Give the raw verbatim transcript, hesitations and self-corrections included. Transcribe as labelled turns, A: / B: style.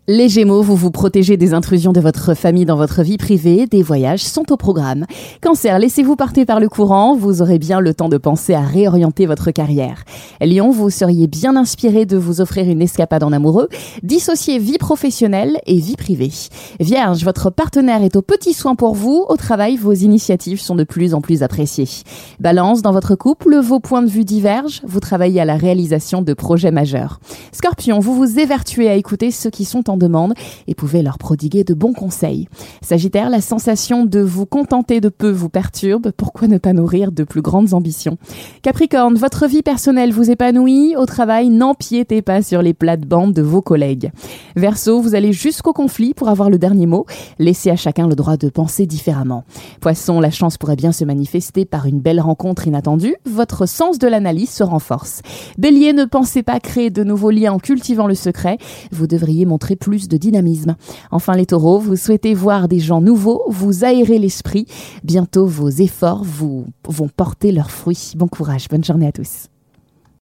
A: Les Gémeaux, vous vous protégez des intrusions de votre famille dans votre vie privée, des voyages sont au programme. Cancer, laissez-vous porter par le courant, vous aurez bien le temps de penser à réorienter votre carrière. Lion, vous seriez bien inspiré de vous offrir une escapade en amoureux, dissociez vie professionnelle et vie privée. Vierge, votre partenaire est au petit soin pour vous, au travail, vos initiatives sont de plus en plus appréciées. Balance, dans votre couple, vos points de vue divergent, vous travaillez à la réalisation de projets majeurs. Scorpion, vous vous évertuez à écouter ceux qui sont en demande et pouvez leur prodiguer de bons conseils. Sagittaire, la sensation de vous contenter de peu vous perturbe, pourquoi ne pas nourrir de plus grandes ambitions? Capricorne, votre vie personnelle vous épanouit, au travail, n'empiétez pas sur les plates-bandes de vos collègues. Verseau, vous allez jusqu'au conflit pour avoir le dernier mot, laissez à chacun le droit de penser différemment. Poisson, la chance pourrait bien se manifester par une belle rencontre inattendue, votre sens de l'analyse se renforce. Bélier, ne pensez pas créer de nouveaux liens en cultivant le secret, vous devriez montrer plus plus de dynamisme. Enfin les taureaux, vous souhaitez voir des gens nouveaux, vous aérez l'esprit. Bientôt vos efforts vous vont porter leurs fruits. Bon courage, bonne journée à tous.